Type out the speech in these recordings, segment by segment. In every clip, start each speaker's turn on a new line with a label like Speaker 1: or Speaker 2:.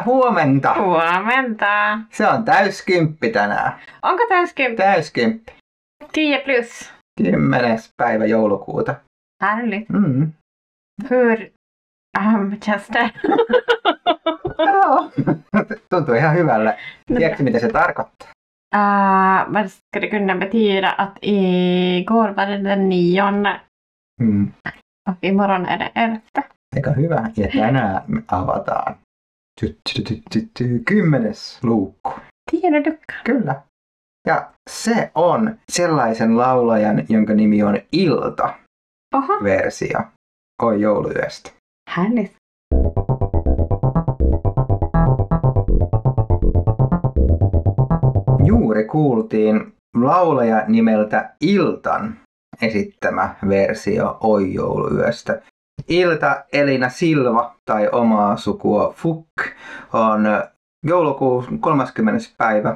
Speaker 1: Hyvää huomenta.
Speaker 2: Huomenta.
Speaker 1: Se on täyskymppi tänään.
Speaker 2: Onko täyskymppi?
Speaker 1: Täyskymppi.
Speaker 2: 10 plus.
Speaker 1: 10. päivä joulukuuta.
Speaker 2: Härligt.
Speaker 1: Mm.
Speaker 2: Hur känns det?
Speaker 1: Joo. Tuntuu ihan hyvälle. Tiedätkö mitä se tarkoittaa?
Speaker 2: Vad ska det kunna betyda att igår var det den 9 och imorgon är det 11?
Speaker 1: Aika hyvä. Ja tänään me avataan 10. luukku.
Speaker 2: 10 lucka.
Speaker 1: Kyllä. Ja se on sellaisen laulajan, jonka nimi on Ilta.
Speaker 2: Oho.
Speaker 1: Versio Oi jouluyöstä.
Speaker 2: Härligt.
Speaker 1: Juuri kuultiin laulaja nimeltä Iltan esittämä versio Oi jouluyöstä. Ilta Elina Silva tai omaa sukua Fuk on joulukuun 30. päivä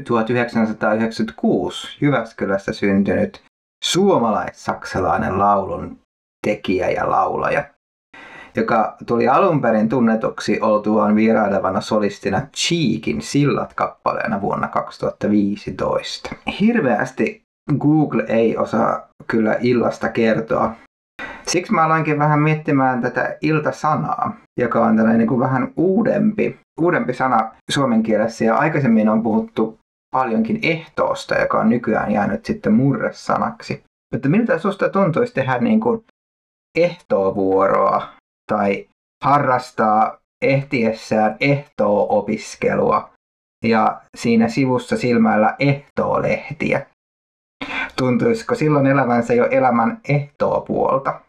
Speaker 1: 1996 Jyväskylässä syntynyt suomalais-saksalainen laulun tekijä ja laulaja, joka tuli alun perin tunnetuksi oltuaan vierailevana solistina Cheekin Sillat-kappaleena vuonna 2015. Hirveästi Google ei osaa kyllä Illasta kertoa. Siksi mä aloinkin vähän miettimään tätä iltasanaa, joka on tällainen niin kuin vähän uudempi sana suomen kielessä. Ja aikaisemmin on puhuttu paljonkin ehtoosta, joka on nykyään jäänyt sitten murresanaksi. Mutta miltä susta tuntuisi tehdä niin kuin ehtoovuoroa tai harrastaa ehtiessään ehtoo-opiskelua ja siinä sivussa silmäillä ehtoolehtiä? Tuntuisiko silloin elämänsä jo elämän ehtoopuolta?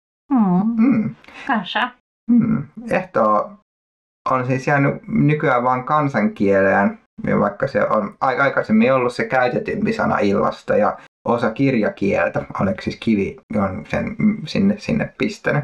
Speaker 2: Kanske.
Speaker 1: Ehtoo on siis jäänyt nykyään vain kansankieleen, vaikka se on aikaisemmin ollut se käytetympi sana illasta ja osa kirjakieltä. Aleksis Kivi on sen sinne pistänyt.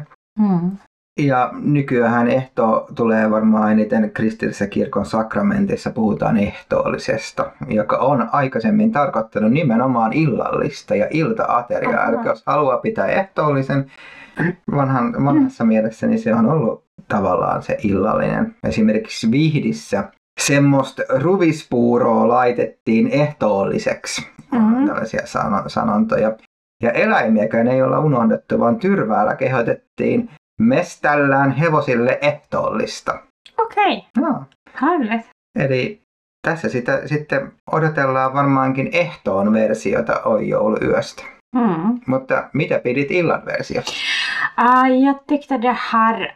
Speaker 1: Ja nykyään ehtoo tulee varmaan eniten kristillisessä kirkon sakramentissa puhutaan ehtoollisesta, joka on aikaisemmin tarkoittanut nimenomaan illallista ja ilta-ateriaa. Eli jos haluaa pitää ehtoollisen vanhassa mielessä, niin se on ollut tavallaan se illallinen. Esimerkiksi Vihdissä semmoista ruvispuuroa laitettiin ehtoolliseksi. Tällaisia sanontoja. Ja eläimiäkään ei olla unohdettu, vaan Tyrväällä kehotettiin meställään hevosille ehtoollista.
Speaker 2: Okei.
Speaker 1: No.
Speaker 2: Härligt.
Speaker 1: Eli tässä sitä sitten odotellaan varmaankin ehtoon versiota Oi jouluyöstä. Mutta mitä pidit illan versiosta?
Speaker 2: Jag tyckte det här,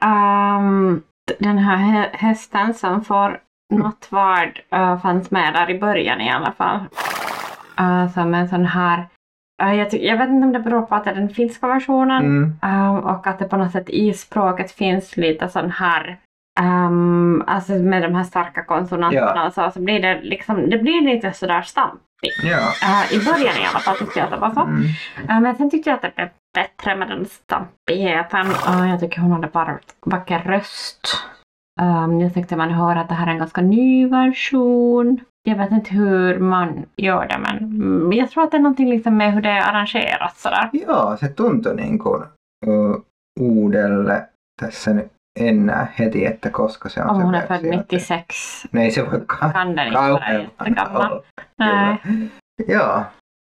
Speaker 2: den här hästen som får nattvard fanns med där i början i alla fall. Som en sån här, jag vet inte om det beror på att det är den finska versionen och att det på något sätt i språket finns lite sån här, alltså med de här starka konsonanterna och så blir det liksom, det blir lite sådär stampigt.
Speaker 1: Ja.
Speaker 2: I början i alla fall tyckte jag att det var så. Men sen tyckte jag att det blev bättre med den stampigheten. Jag tycker hon hade bara vacker röst. Jag tyckte man hör att det här är en ganska ny version. Jag vet inte hur man gör det, men jag tror att det är någonting liksom med hur det är arrangerat sådär.
Speaker 1: Joo, se tuntui niin kuin uudelle tässä nyt en näe heti, että koska se on
Speaker 2: Om
Speaker 1: se
Speaker 2: hon är
Speaker 1: versio.
Speaker 2: född 96.
Speaker 1: No ei se voi
Speaker 2: Kan den inte vara jättegammal. Nej.
Speaker 1: Joo.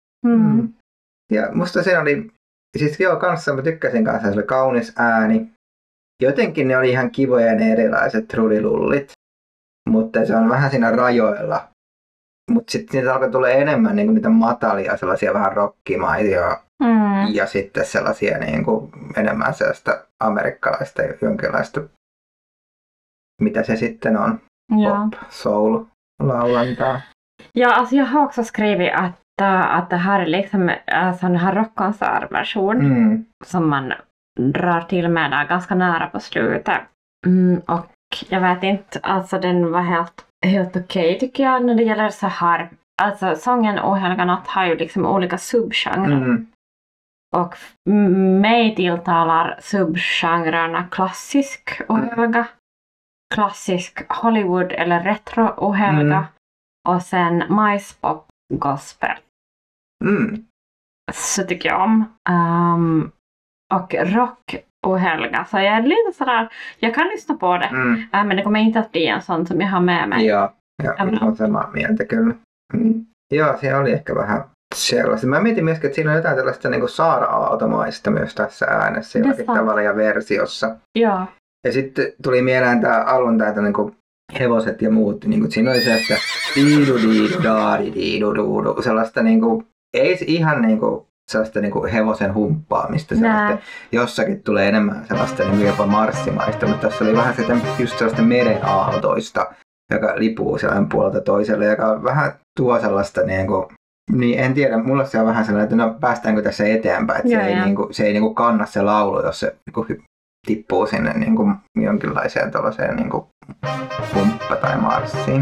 Speaker 1: Ja musta se oli, siis joo kanssa mä tykkäsin kanssa, se oli kaunis ääni. Jotenkin ne oli ihan kivoja ne erilaiset trulilullit, mutta se on vähän siinä rajoilla. Mutta sitten niitä alkoi tulla enemmän niin kuin niitä matalia, sellaisia vähän rockimaisia ja sitten sellaisia niin kuin enemmän sellaista amerikkalaista jonkinlaista, mitä se sitten on, pop, soul, laulantaa.
Speaker 2: Ja, alltså jag har också skrivit att det här är liksom sån här rockkonsertversion som man drar till med där ganska nära på slutet. Och jag vet inte, alltså den var helt okej tycker jag när det gäller så här. Alltså sången O heliga natt har ju liksom olika subgenrer. Och mig tilltalar subgenrerna klassisk oheliga, klassisk Hollywood eller retro oheliga och sen majspop gospel. Så tycker jag om. Och rock och Helga. Så jag är lite sådär, jag kan lyssna på det. Men det kommer inte att bli en sån som jag har med mig.
Speaker 1: Joo, on samaa mieltä kyllä. Joo, se oli ehkä vähän sellaista. Mä mietin myöskin, että siinä on jotain tällaista niin kuin Saara-Aaltomaista myös tässä äänessä jollakin tavalla ja versiossa.
Speaker 2: Joo.
Speaker 1: Ja sitten tuli mieleen tää alun täältä niin kuin hevoset ja muut. Niin kuin, siinä oli sellaista diidu-diidu-daadi-diidu-duudu. Sellaista niin kuin, ei ihan niin kuin, sellaista niin kuin hevosen humppaamista. Jossakin tulee enemmän sellaista niin jopa marssimaista, mutta tässä oli vähän just sellaista meren aaltoista, joka lipuu sellainen puolelta toiselle, joka vähän tuo sellaista niin en tiedä, mulla se on vähän sellainen, että no päästäänkö tässä eteenpäin, että se ei niinku kanna se laulu, jos se niinku tippuu sinne niinku jonkinlaiseen tuollaiseen niinku pumppa tai marssiin.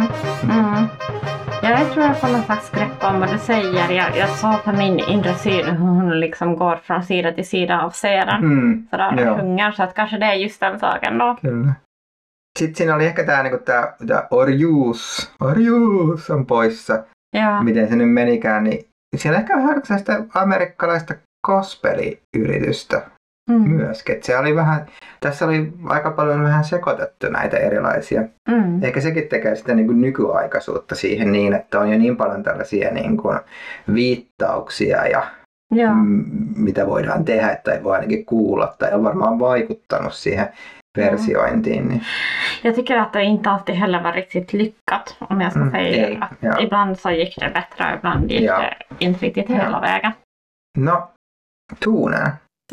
Speaker 2: Jag tror jag får någon slags grepp om vad du säger. Jag sa på min inre syn hur hon liksom går från sida till sida av scenen. Sådär sjunger, så att kanske det är just den saken då.
Speaker 1: Kyllä. Sitten siinä oli ehkä tää orjuus on poissa. Ja. Miten se nyt menikään, niin siellä ehkä vähän sellaista amerikkalaista gospeliyritystä myöskin. Et se oli vähän, tässä oli aika paljon vähän sekoitettu näitä erilaisia. Eikä sekin tekee sitä niin kuin nykyaikaisuutta siihen niin, että on jo niin paljon tällaisia niin kuin viittauksia ja mitä voidaan tehdä tai voi ainakin kuulla tai on varmaan vaikuttanut siihen versiointiin. Niin.
Speaker 2: Jag tycker att det inte alltid heller var riktigt lyckat, om jag ska säga. Ibland så gick det bättre och ibland gick det inte riktigt hela vägen.
Speaker 1: No, tonen.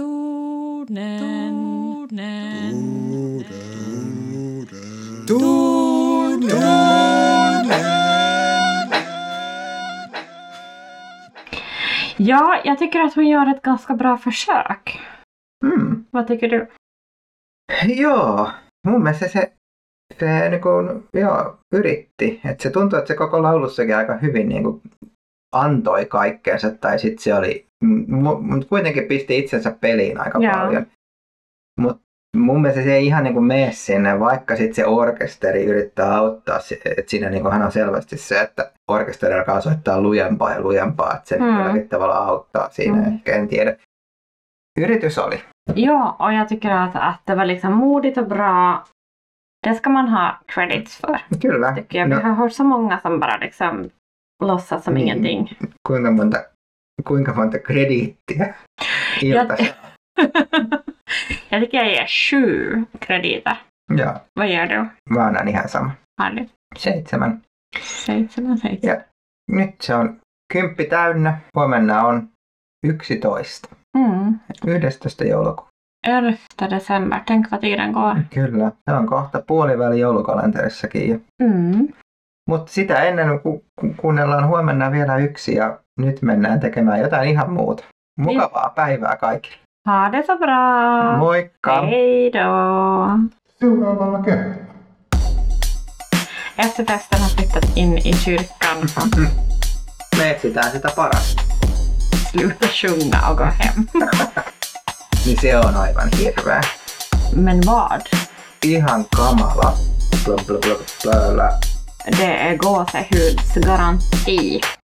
Speaker 2: Ja, jag tycker att hon gör ett ganska bra försök. Vad tycker du?
Speaker 1: Joo, mun mielestä se niin kuin, yritti. Et se tuntui, että se koko laulussakin aika hyvin niin kuin, antoi kaikkeensa. Tai sitten se oli, mutta kuitenkin pisti itsensä peliin aika paljon. Mutta mun mielestä se ei ihan niin kuin mene sinne, vaikka sitten se orkesteri yrittää auttaa. Että siinä niin kuin, hän on selvästi se, että orkesteri alkaa soittaa lujempaa ja lujempaa. Että se jollakin tavalla auttaa siinä, ehkä en tiedä. Yritys oli.
Speaker 2: Ja, och jag tycker att det var liksom modigt och bra. Det ska man ha credits för.
Speaker 1: Kyllä.
Speaker 2: Tycker jag. Vi har hört så många som bara liksom låtsas som ingenting.
Speaker 1: Kuinka monta krediittiä iltassa?
Speaker 2: Jag tycker jag ger 7 krediter.
Speaker 1: Ja.
Speaker 2: Vad gör du?
Speaker 1: Mä annan ihan sama.
Speaker 2: Härligt.
Speaker 1: 7.
Speaker 2: 7.
Speaker 1: Ja nyt se on 10 täynnä. Huomenna on 11. 11. joulukuuta.
Speaker 2: 11. december. Tänk vad tiden går.
Speaker 1: Kyllä. Se on kohta puoliväli joulukalenterissakin. Mutta sitä ennen kuunnellaan huomenna vielä yksi ja nyt mennään tekemään jotain ihan muuta. Mukavaa päivää kaikille.
Speaker 2: Ha det så bra.
Speaker 1: Moikka.
Speaker 2: Hej då.
Speaker 1: Seuraavalla kerralla.
Speaker 2: Efterfesten har flyttat in i kyrkan.
Speaker 1: Me etsitään sitä parasta.
Speaker 2: Sluta sjunga och gå hem.
Speaker 1: Niin se on aivan hirveä.
Speaker 2: Men vad?
Speaker 1: Ihan kamala.
Speaker 2: Det är gåsehud's garanti.